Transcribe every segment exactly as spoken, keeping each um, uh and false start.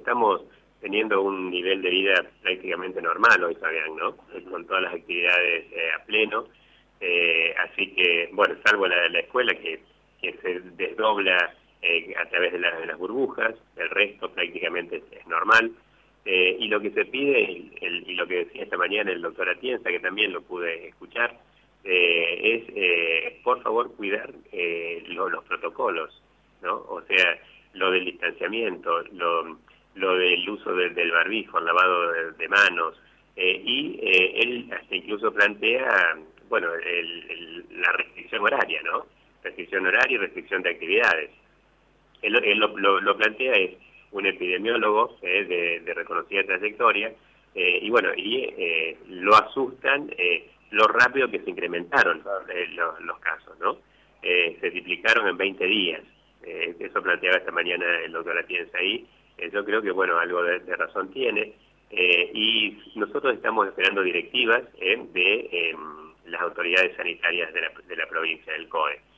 estamos teniendo un nivel de vida prácticamente normal hoy, Fabián, ¿no? Con todas las actividades eh, a pleno. Eh, así que, bueno, salvo la, la escuela que, que se desdobla eh, a través de, la, de las burbujas, el resto prácticamente es, es normal. Eh, y lo que se pide, el, el, y lo que decía esta mañana el doctor Atienza, que también lo pude escuchar, eh, es, eh, por favor, cuidar eh, lo, los protocolos, ¿no? O sea, lo del distanciamiento, lo, lo del uso de, del barbijo, el lavado de, de manos, eh, y eh, él hasta incluso plantea, bueno, el, el, la restricción horaria, ¿no? Restricción horaria y restricción de actividades. Él, él lo, lo, lo plantea es un epidemiólogo eh, de, de reconocida trayectoria, eh, y bueno, y eh, lo asustan eh, lo rápido que se incrementaron eh, los, los casos, ¿no? Eh, se triplicaron en veinte días, eh, eso planteaba esta mañana el doctor Atienza ahí, eh, yo creo que, bueno, algo de, de razón tiene, eh, y nosotros estamos esperando directivas eh, de eh, las autoridades sanitarias de la, de la provincia del C O E.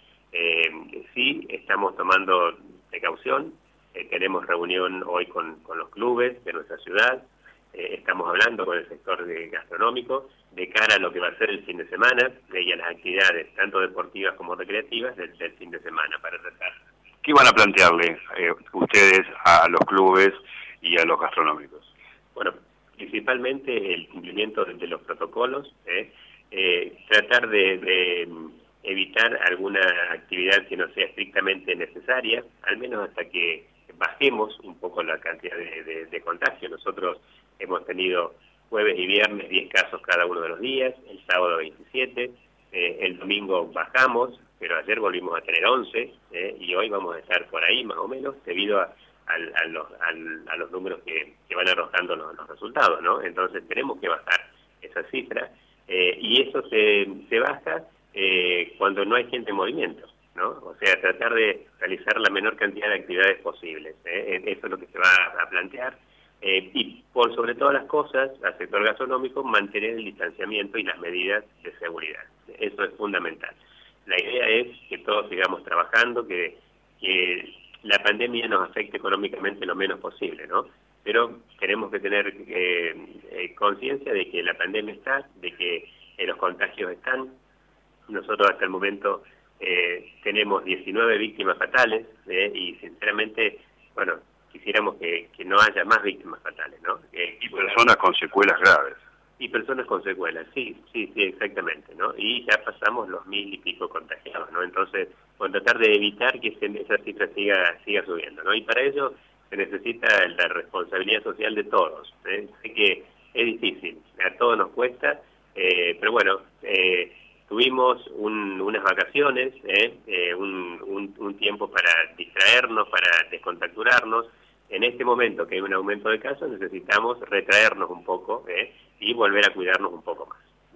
Eh, sí, estamos tomando precaución. Eh, tenemos reunión hoy con, con los clubes de nuestra ciudad, eh, estamos hablando con el sector de gastronómico de cara a lo que va a ser el fin de semana eh, y a las actividades tanto deportivas como recreativas del, del fin de semana para tratar. ¿Qué van a plantearle eh, ustedes a los clubes y a los gastronómicos? Bueno, principalmente el cumplimiento de, de los protocolos, eh, eh, tratar de, de evitar alguna actividad que no sea estrictamente necesaria, al menos hasta que bajemos un poco la cantidad de, de, de contagio. Nosotros hemos tenido jueves y viernes diez casos cada uno de los días, el sábado veintisiete, eh, el domingo bajamos, pero ayer volvimos a tener once, eh, y hoy vamos a estar por ahí más o menos, debido a, a, a, los, a, a los números que, que van arrojando los, los resultados, ¿no? Entonces tenemos que bajar esa cifra, eh, y eso se, se baja eh, cuando no hay gente en movimiento, ¿no? O sea, tratar de realizar la menor cantidad de actividades posibles, ¿eh? Eso es lo que se va a plantear. Eh, y por sobre todas las cosas, al sector gastronómico, mantener el distanciamiento y las medidas de seguridad. Eso es fundamental. La idea es que todos sigamos trabajando, que, que la pandemia nos afecte económicamente lo menos posible, ¿no? Pero tenemos que tener eh, eh, conciencia de que la pandemia está, de que eh, los contagios están. Nosotros hasta el momento eh, tenemos diecinueve víctimas fatales, eh, y sinceramente, bueno, quisiéramos que, que no haya más víctimas fatales, ¿no? Que, y personas con secuelas graves. Y personas con secuelas, sí, sí, sí, exactamente, ¿no? Y ya pasamos los mil y pico contagiados, ¿no? Entonces, bueno, tratar de evitar que se, esa cifra siga, siga subiendo, ¿no? Y para ello se necesita la responsabilidad social de todos, ¿eh? Sé que es difícil, a todos nos cuesta, eh, pero bueno, eh, tuvimos un, unas vacaciones, ¿eh? Eh, un, un, un tiempo para distraernos, para descontracturarnos. En este momento que hay un aumento de casos necesitamos retraernos un poco, ¿eh? Y volver a cuidarnos un poco más.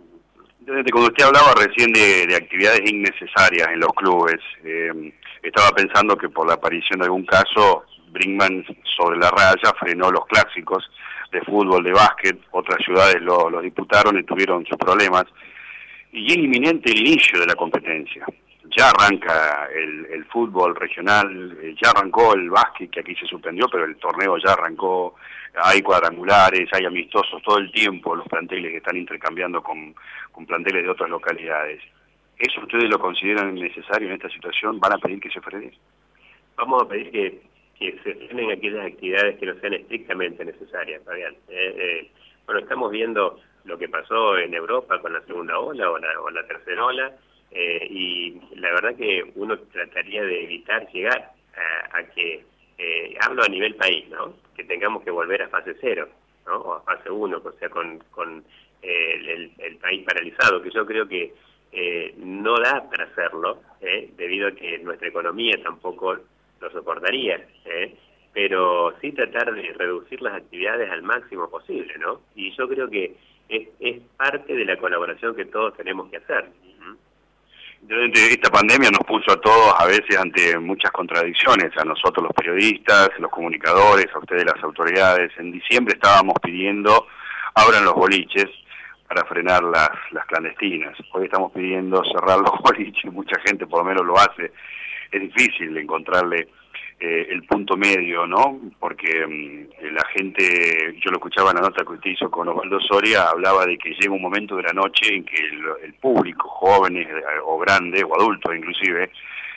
Cuando usted hablaba recién de, de actividades innecesarias en los clubes, eh, estaba pensando que por la aparición de algún caso, Brinkman sobre la raya frenó los clásicos de fútbol, de básquet, otras ciudades lo, los disputaron y tuvieron sus problemas, y es inminente el inicio de la competencia. Ya arranca el, el fútbol regional, ya arrancó el básquet, que aquí se suspendió, pero el torneo ya arrancó, hay cuadrangulares, hay amistosos todo el tiempo, los planteles que están intercambiando con, con planteles de otras localidades. ¿Eso ustedes lo consideran necesario en esta situación? ¿Van a pedir que se frene? Vamos a pedir que, que se frenen aquellas actividades que no sean estrictamente necesarias, Fabián. Eh, eh, bueno, estamos viendo lo que pasó en Europa con la segunda ola o la, o la tercera ola, Eh, y la verdad que uno trataría de evitar llegar a, a que, eh, hablo a nivel país, ¿no? Que tengamos que volver a fase cero, ¿no? O a fase uno, o sea, con, con eh, el, el país paralizado, que yo creo que eh, no da para hacerlo, ¿eh? Debido a que nuestra economía tampoco lo soportaría, ¿eh? Pero sí tratar de reducir las actividades al máximo posible, ¿no? Y yo creo que es, es parte de la colaboración que todos tenemos que hacer. Esta pandemia nos puso a todos a veces ante muchas contradicciones, a nosotros los periodistas, los comunicadores, a ustedes las autoridades. En diciembre estábamos pidiendo abran los boliches para frenar las, las clandestinas. Hoy estamos pidiendo cerrar los boliches, mucha gente por lo menos lo hace. Es difícil encontrarle eh, el punto medio, ¿no? Porque um, la gente, yo lo escuchaba en la nota que usted hizo con Osvaldo Soria, hablaba de que llega un momento de la noche en que el, el público, jóvenes o grandes o adultos inclusive,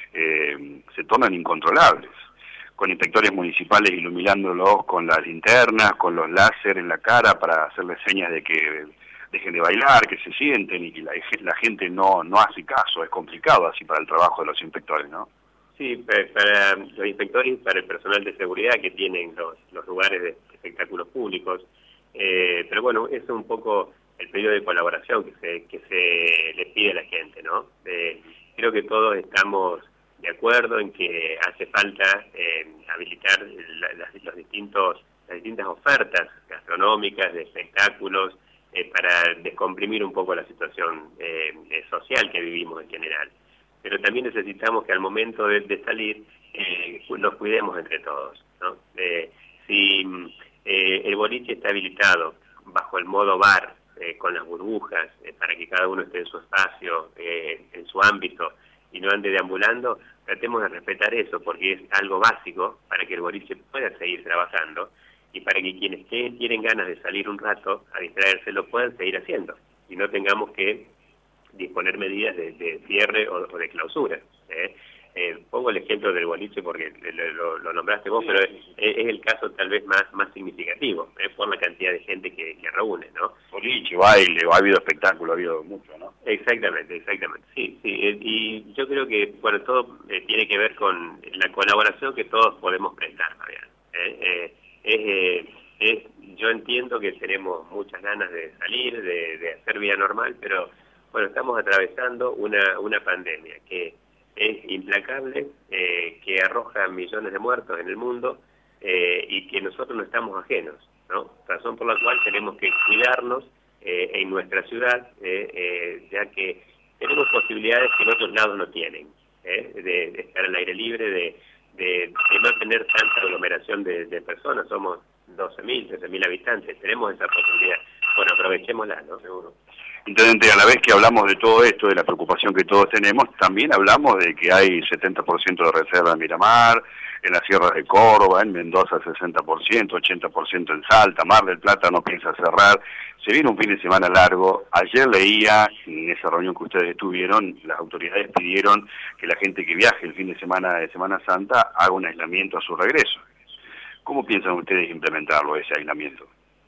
eh, se tornan incontrolables, con inspectores municipales iluminándolos con las linternas, con los láser en la cara para hacerles señas de que dejen de bailar, que se sienten, y la, la gente no, no hace caso. Es complicado así para el trabajo de los inspectores, ¿no? Sí, para los inspectores y para el personal de seguridad que tienen los, los lugares de espectáculos públicos. Eh, pero bueno, eso es un poco el pedido de colaboración que se, que se le pide a la gente, ¿no? Eh, creo que todos estamos de acuerdo en que hace falta eh, habilitar la, las, los distintos, las distintas ofertas gastronómicas, de espectáculos, eh, para descomprimir un poco la situación eh, social que vivimos en general. Pero también necesitamos que al momento de, de salir eh, nos cuidemos entre todos, ¿no? Eh, si eh, el boliche está habilitado bajo el modo bar, eh, con las burbujas, eh, para que cada uno esté en su espacio, eh, en su ámbito, y no ande deambulando, tratemos de respetar eso, porque es algo básico para que el boliche pueda seguir trabajando y para que quienes que tienen ganas de salir un rato a distraerse lo puedan seguir haciendo y no tengamos que disponer medidas de, de cierre o, o de clausura. ¿eh? Eh, pongo el ejemplo del boliche porque lo, lo, lo nombraste vos, pero es, es el caso tal vez más más significativo, ¿eh? por la cantidad de gente que, que reúne, ¿no? Boliche, baile, ha habido espectáculo, ha habido mucho, ¿no? Exactamente, exactamente. Sí, sí, eh, y yo creo que, bueno, todo eh, tiene que ver con la colaboración que todos podemos prestar, Fabián. ¿eh? Eh, es, eh, es, yo entiendo que tenemos muchas ganas de salir, de, de hacer vida normal, pero bueno, estamos atravesando una, una pandemia que es implacable, eh, que arroja millones de muertos en el mundo eh, y que nosotros no estamos ajenos, ¿no? Razón por la cual tenemos que cuidarnos eh, en nuestra ciudad, eh, eh, ya que tenemos posibilidades que en otros lados no tienen, ¿eh? de, de estar al aire libre, de, de, de no tener tanta aglomeración de, de personas. Somos doce mil, trece mil habitantes, tenemos esa posibilidad. Bueno, aprovechémosla, ¿no? Seguro. Intendente, a la vez que hablamos de todo esto, de la preocupación que todos tenemos, también hablamos de que hay setenta por ciento de reserva en Miramar, en las sierras de Córdoba, en Mendoza sesenta por ciento, ochenta por ciento en Salta, Mar del Plata no piensa cerrar. Se viene un fin de semana largo. Ayer leía, en esa reunión que ustedes tuvieron, las autoridades pidieron que la gente que viaje el fin de semana de Semana Santa haga un aislamiento a su regreso. ¿Cómo piensan ustedes implementarlo, ese aislamiento?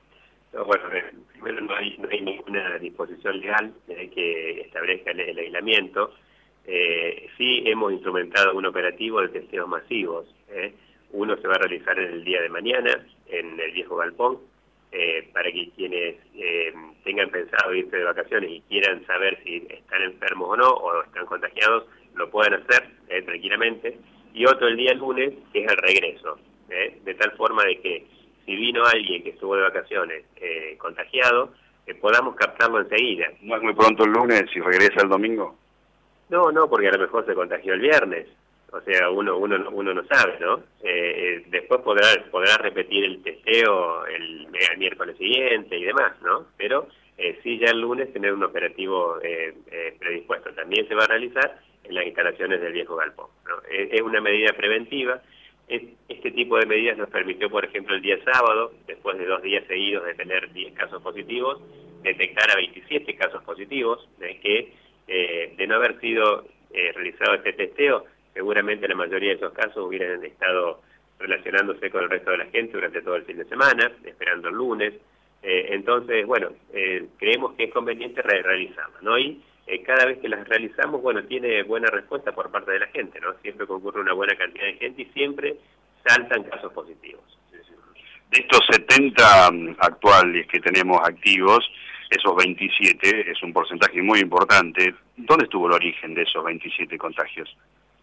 No, bueno, primero no hay, no hay ninguna disposición legal eh, que establezca el, el aislamiento. Eh, sí hemos instrumentado un operativo de testeos masivos. Eh. Uno se va a realizar en el día de mañana en el Viejo Galpón, eh, para que quienes eh, tengan pensado irse de vacaciones y quieran saber si están enfermos o no, o están contagiados, lo puedan hacer eh, tranquilamente. Y otro el día lunes, que es el regreso, eh, de tal forma de que si vino alguien que estuvo de vacaciones eh, contagiado, eh, podamos captarlo enseguida. ¿No es muy pronto el lunes y regresa el domingo? No, no, porque a lo mejor se contagió el viernes. O sea, uno uno uno no sabe, ¿no? Eh, después podrá podrá repetir el testeo el, el miércoles siguiente y demás, ¿no? Pero eh, sí ya el lunes tener un operativo eh, eh, predispuesto. También se va a realizar en las instalaciones del Viejo Galpón, ¿no? Es, es una medida preventiva. Este tipo de medidas nos permitió, por ejemplo, el día sábado, después de dos días seguidos de tener diez casos positivos, detectar a veintisiete casos positivos, eh, que eh, de no haber sido eh, realizado este testeo, seguramente la mayoría de esos casos hubieran estado relacionándose con el resto de la gente durante todo el fin de semana, esperando el lunes. Eh, entonces, bueno, eh, creemos que es conveniente re realizarlas, ¿no? Y eh, cada vez que las realizamos, bueno, tiene buena respuesta por parte de la gente, ¿no? Siempre concurre una buena cantidad de gente y siempre saltan casos positivos. De estos setenta actuales que tenemos activos, esos veintisiete, es un porcentaje muy importante. ¿Dónde estuvo el origen de esos veintisiete contagios?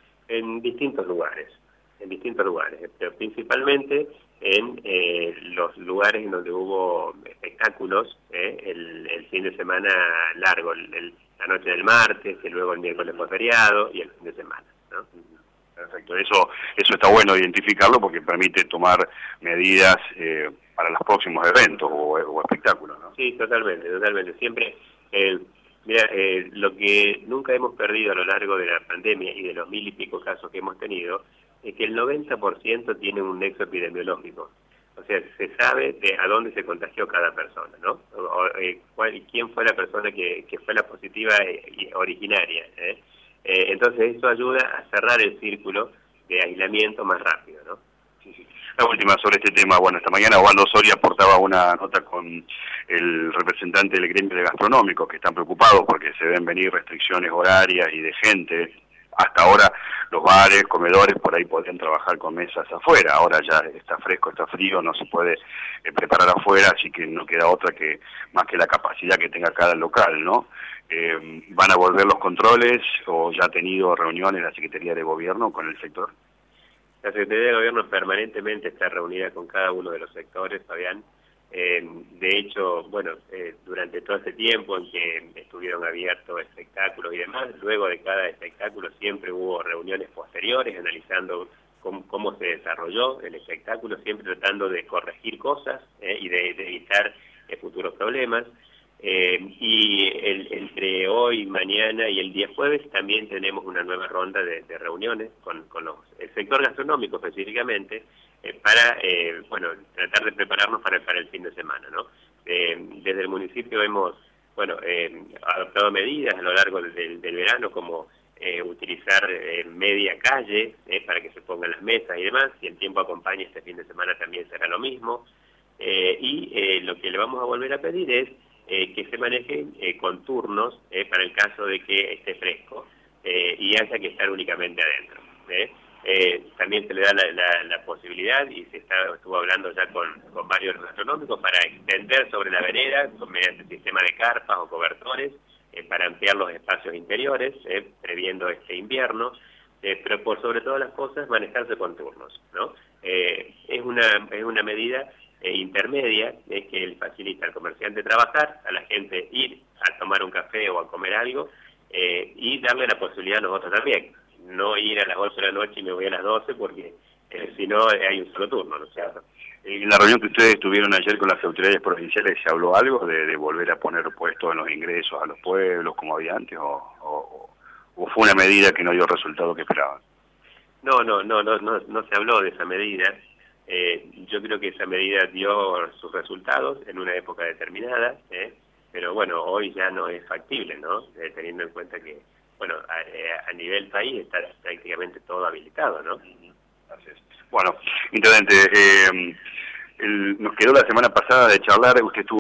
En distintos lugares, en distintos lugares, pero principalmente en eh, los lugares en donde hubo espectáculos, eh, el, el fin de semana largo, el, el, la noche del martes, y luego el miércoles fue feriado y el fin de semana, ¿no? Perfecto, eso eso está bueno identificarlo porque permite tomar medidas eh, para los próximos eventos o, o espectáculos, ¿no? Sí, totalmente, totalmente. Siempre, eh, mira, eh, lo que nunca hemos perdido a lo largo de la pandemia y de los mil y pico casos que hemos tenido, es que el noventa por ciento tiene un nexo epidemiológico. O sea, se sabe de a dónde se contagió cada persona, ¿no? O, o, eh, cuál, quién fue la persona que, que fue la positiva eh, originaria. ¿eh? Eh, entonces eso ayuda a cerrar el círculo de aislamiento más rápido, ¿no? Sí, sí. La última sobre este tema, bueno, esta mañana Osvaldo Soria aportaba una nota con el representante del gremio de gastronómicos que están preocupados porque se ven venir restricciones horarias y de gente. Hasta ahora los bares, comedores, por ahí podían trabajar con mesas afuera, ahora ya está fresco, está frío, no se puede eh, preparar afuera, así que no queda otra que más que la capacidad que tenga cada local, ¿no? Eh, ¿Van a volver los controles o ya ha tenido reuniones la Secretaría de Gobierno con el sector? La Secretaría de Gobierno permanentemente está reunida con cada uno de los sectores, Fabián. Eh, de hecho, bueno, eh, durante todo este tiempo en que estuvieron abiertos espectáculos y demás, luego de cada espectáculo siempre hubo reuniones posteriores analizando cómo, cómo se desarrolló el espectáculo, siempre tratando de corregir cosas eh, y de, de evitar eh, futuros problemas. Eh, y el, entre hoy, mañana y el día jueves también tenemos una nueva ronda de, de reuniones con, con los, el sector gastronómico específicamente, eh, para eh, bueno, tratar de prepararnos para, para el fin de semana, ¿no? Eh, desde el municipio hemos bueno, eh, adoptado medidas a lo largo del, del verano, como eh, utilizar eh, media calle eh, para que se pongan las mesas y demás. Si el tiempo acompaña, este fin de semana también será lo mismo. Eh, y eh, lo que le vamos a volver a pedir es Eh, que se manejen eh, con turnos eh, para el caso de que esté fresco eh, y haya que estar únicamente adentro. ¿eh? Eh, también se le da la, la, la posibilidad, y se está, estuvo hablando ya con, con varios gastronómicos, para extender sobre la vereda con, mediante sistema de carpas o cobertores eh, para ampliar los espacios interiores, eh, previendo este invierno, eh, pero por sobre todas las cosas manejarse con turnos, ¿no? Eh, es una, es una medida Eh, intermedia, es que él facilita al comerciante trabajar, a la gente ir a tomar un café o a comer algo, eh, y darle la posibilidad a nosotros también, no ir a las ocho de la noche y me voy a las doce, porque eh, si no eh, hay un solo turno, ¿no es cierto? En la reunión que ustedes tuvieron ayer con las autoridades provinciales, ¿se habló algo de, de volver a poner puestos en los ingresos a los pueblos como había antes, o, o, o fue una medida que no dio el resultado que esperaban? No, no, no, no, no, no se habló de esa medida. Eh, yo creo que esa medida dio sus resultados en una época determinada, ¿eh? Pero bueno, hoy ya no es factible, ¿no? Eh, teniendo en cuenta que, bueno, a, a nivel país está prácticamente todo habilitado, ¿no? Así es. Bueno, intendente, eh, el, nos quedó la semana pasada de charlar, usted estuvo